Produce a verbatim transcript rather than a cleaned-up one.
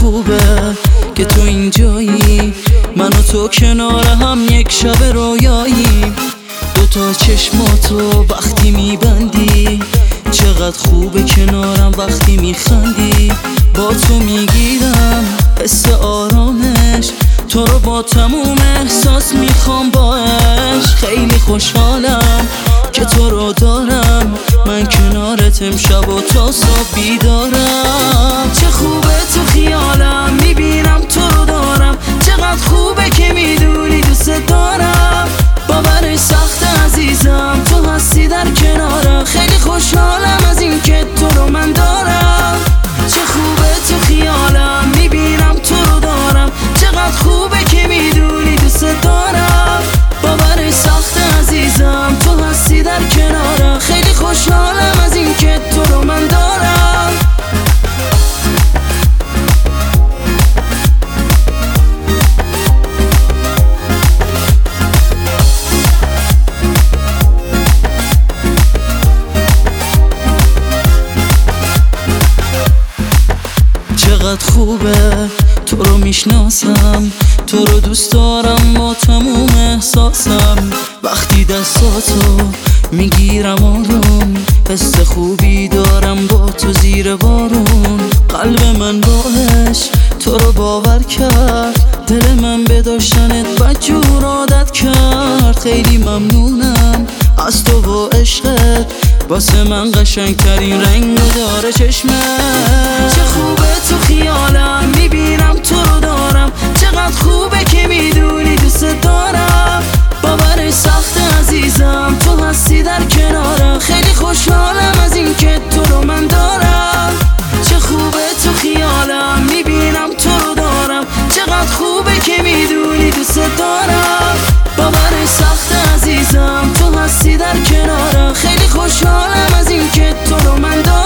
خوبه که تو اینجایی، من و تو کنار هم یک شب رویایی. دوتا چشماتو وقتی میبندی چقدر خوبه کنارم وقتی میخندی. با تو میگیرم حس آرامش، تو رو با تموم احساس میخوام با عشق. خیلی خوشحالم که تو رو دارم، من کنارت امشب و تا صبح بیدارم. چه خوبه تو خیالم میبینم تو رو دارم، چقدر خوبه که میدونی دوست دارم. باورش سخت عزیزم تو هستی در کنارم، خیلی خوشحالم از این که تو رو من دارم. چه خوبه تو خیالم میبینم تو رو دارم، چقدر خوبه که میدونی دوست دارم. باورش سخت عزیزم تو هستی در کنارم، خیلی خوشحالم از این که تو رو من دارم. چقدر خوبه تو رو میشناسم، تو رو دوست دارم با تموم احساسم. وقتی دستاتو میگیرم آروم، حس خوبی دارم با تو زیر بارون. قلب من باهش تو رو باور کرد، دل من به داشتنت بدجور عادت کرد. خیلی ممنونم از تو و عشقت، واسه من قشنگترین رنگو داره چشمت. چه خوبه تو خیالم میبینم تو رو دارم، چقدر خوبه که میدونی دوست دارم. باورش سخت عزیزم تو هستی در کنارم، خیلی خوشحالم از این که تو رو من دارم. چه خوبه تو خیالم میبینم تو رو دارم، چقدر خوبه که میدونی دوست دارم. باورش سخت عزیزم تو هستی در کنارم، خیلی خوشحالم از این که تو رو من دارم.